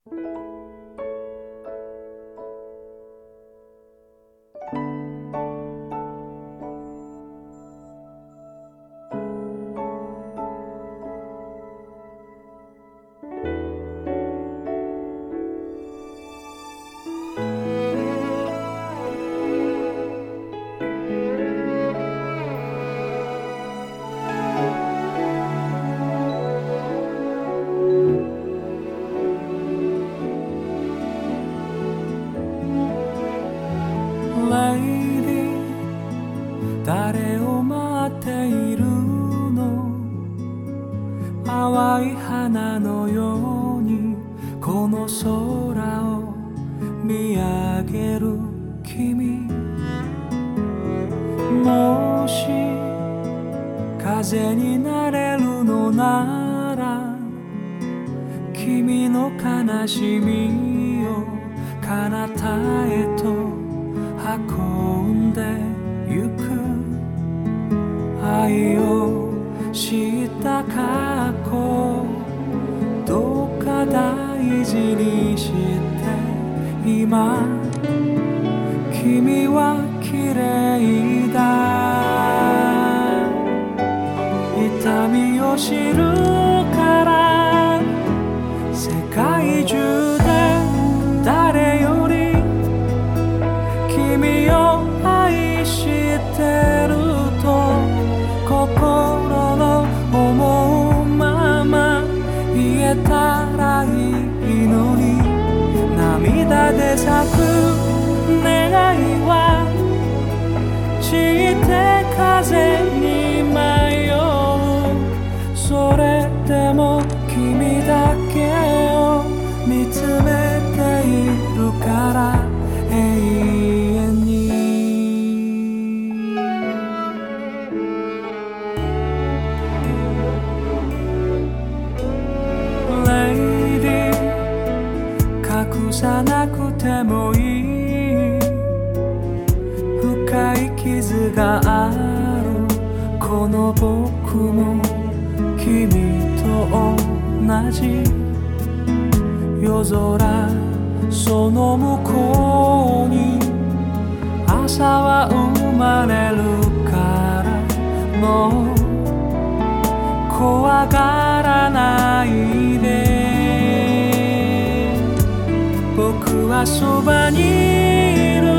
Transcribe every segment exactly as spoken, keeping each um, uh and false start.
誰を待っているの？淡い花のようにこの空を見上げる君。もし風になれるのなら君の悲しみを彼方へと運んでゆく。愛を知った過去どうか大事にして今君は綺麗だ。痛みを知るから世界中で誰より君を愛してると心の思うまま言えたらいいのに。涙で咲く願いは散って風に迷う。それでも君だけを見つめているから永遠に。隠さなくてもいい深い傷があるこの僕も君と同じ。夜空その向こうに朝は生まれるからもう怖がらないで。僕はそばにいる。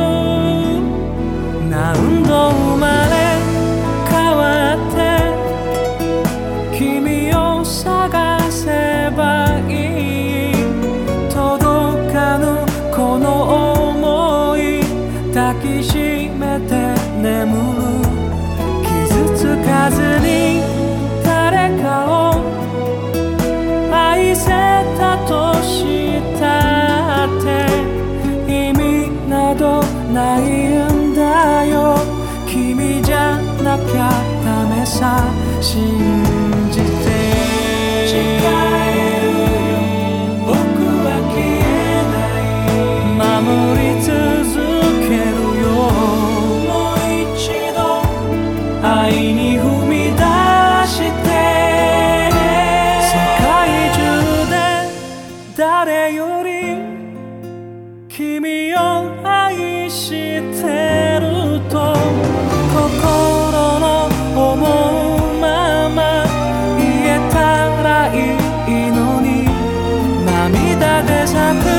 何度生まれ変わって君を探せばいい。届かぬこの想い抱きしめて眠る。傷つかずに誰かを愛せたとしたって意味などないんだよ。君じゃなきゃダメさ信じて。誓えるよ僕は消えない守り続けるよ。もう一度愛に踏み出して世界中で誰より君を愛してると心の思うまま言えたらいいのに。涙で咲く